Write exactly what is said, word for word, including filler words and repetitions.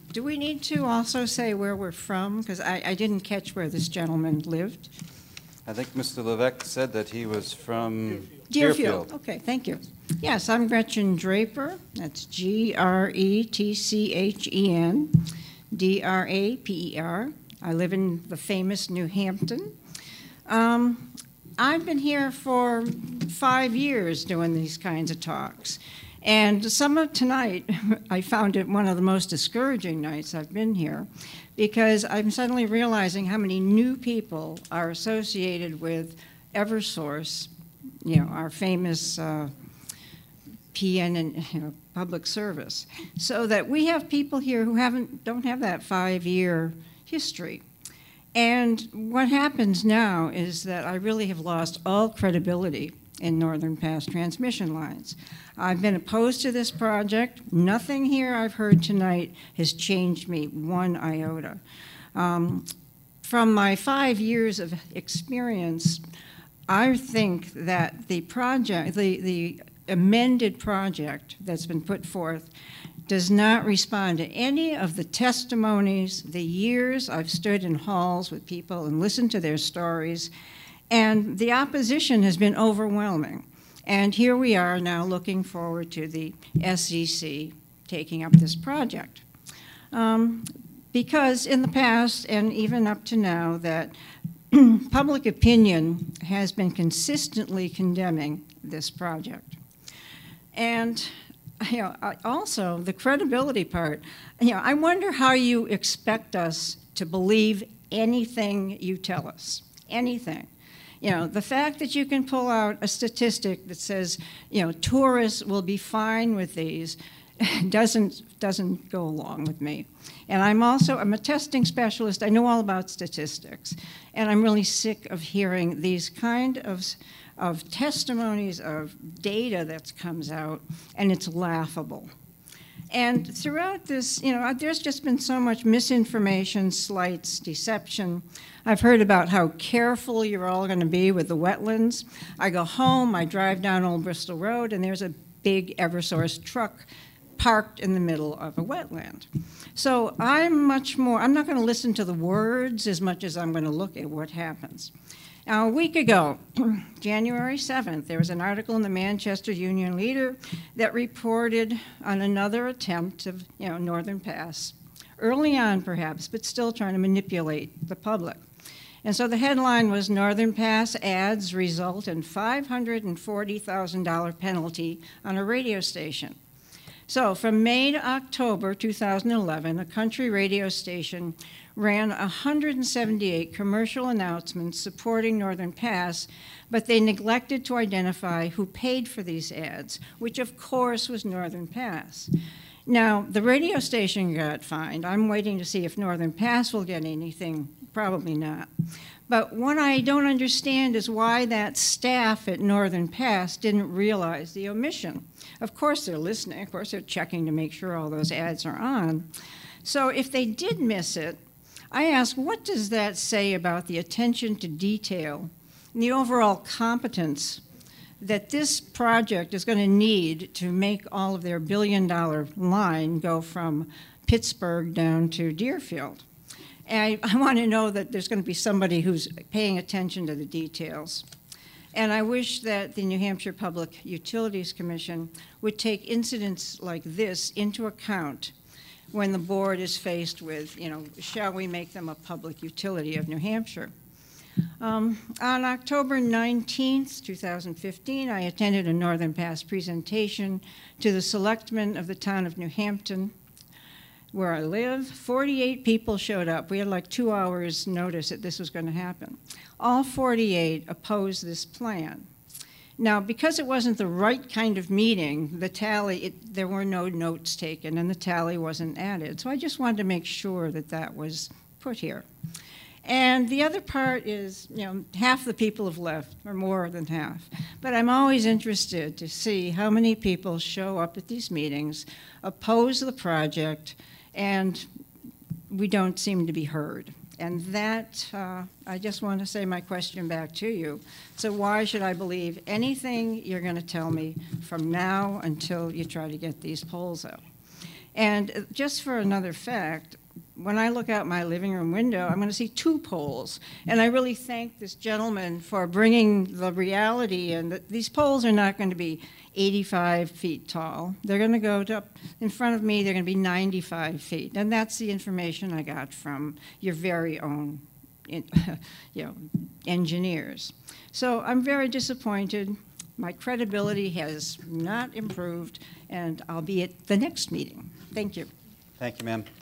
do we need to also say where we're from? Because I, I didn't catch where this gentleman lived. I think Mister Levesque said that he was from Deerfield. Deerfield. Okay, thank you. Yes, I'm Gretchen Draper. That's G R E T C H E N, D R A P E R. I live in the famous New Hampton. Um, I've been here for five years doing these kinds of talks. And some of tonight, I found it one of the most discouraging nights I've been here, because I'm suddenly realizing how many new people are associated with Eversource, you know, our famous uh, P N and you know, public service. So that we have people here who haven't, don't have that five-year history. And what happens now is that I really have lost all credibility in Northern Pass transmission lines. I've been opposed to this project. Nothing here I've heard tonight has changed me one iota. Um, from my five years of experience, I think that the project, the, the amended project that's been put forth does not respond to any of the testimonies, the years I've stood in halls with people and listened to their stories, and the opposition has been overwhelming. And here we are now looking forward to the S E C taking up this project. Um, because in the past, and even up to now, that public opinion has been consistently condemning this project. And you know, also the credibility part, you know, I wonder how you expect us to believe anything you tell us, anything. You know, the fact that you can pull out a statistic that says, you know, tourists will be fine with these doesn't, doesn't go along with me. And I'm also, I'm a testing specialist. I know all about statistics. And I'm really sick of hearing these kind of, of testimonies of data that comes out, and it's laughable. And throughout this, you know, there's just been so much misinformation, slights, deception. I've heard about how careful you're all going to be with the wetlands. I go home, I drive down Old Bristol Road, and there's a big Eversource truck parked in the middle of a wetland. So I'm much more, I'm not going to listen to the words as much as I'm going to look at what happens. Now, a week ago, January seventh, there was an article in the Manchester Union Leader that reported on another attempt of, you know, Northern Pass, early on perhaps, but still trying to manipulate the public. And so the headline was, Northern Pass ads result in five hundred forty thousand dollar penalty on a radio station. So from May to October two thousand eleven, a country radio station ran one hundred seventy-eight commercial announcements supporting Northern Pass, but they neglected to identify who paid for these ads, which of course was Northern Pass. Now, the radio station got fined. I'm waiting to see if Northern Pass will get anything. Probably not. But what I don't understand is why that staff at Northern Pass didn't realize the omission. Of course they're listening. Of course they're checking to make sure all those ads are on. So if they did miss it, I ask, what does that say about the attention to detail and the overall competence that this project is going to need to make all of their billion-dollar line go from Pittsburgh down to Deerfield? And I, I want to know that there's going to be somebody who's paying attention to the details. And I wish that the New Hampshire Public Utilities Commission would take incidents like this into account when the board is faced with, you know, shall we make them a public utility of New Hampshire? Um, on October nineteenth, two thousand fifteen, I attended a Northern Pass presentation to the selectmen of the town of New Hampton, where I live. forty-eight people showed up. We had like two hours notice that this was going to happen. All forty-eight opposed this plan. Now, because it wasn't the right kind of meeting, the tally, it, there were no notes taken and the tally wasn't added. So I just wanted to make sure that that was put here. And the other part is, you know, half the people have left, or more than half. But I'm always interested to see how many people show up at these meetings, oppose the project, and we don't seem to be heard. And that, uh, I just want to say my question back to you. So why should I believe anything you're going to tell me from now until you try to get these polls out? And uh, just for another fact, when I look out my living room window, I'm going to see two poles. And I really thank this gentleman for bringing the reality in that these poles are not going to be eighty-five feet tall. They're going to go to, up in front of me, they're going to be ninety-five feet. And that's the information I got from your very own in, you know, engineers. So I'm very disappointed. My credibility has not improved, and I'll be at the next meeting. Thank you. Thank you, ma'am.